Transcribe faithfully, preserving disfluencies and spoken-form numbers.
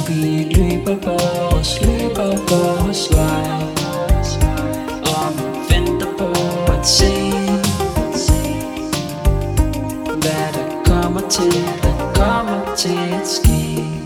Vi løber vores, løber vores vej, og vi venter på at se, hvad der kommer til, der kommer til at ske.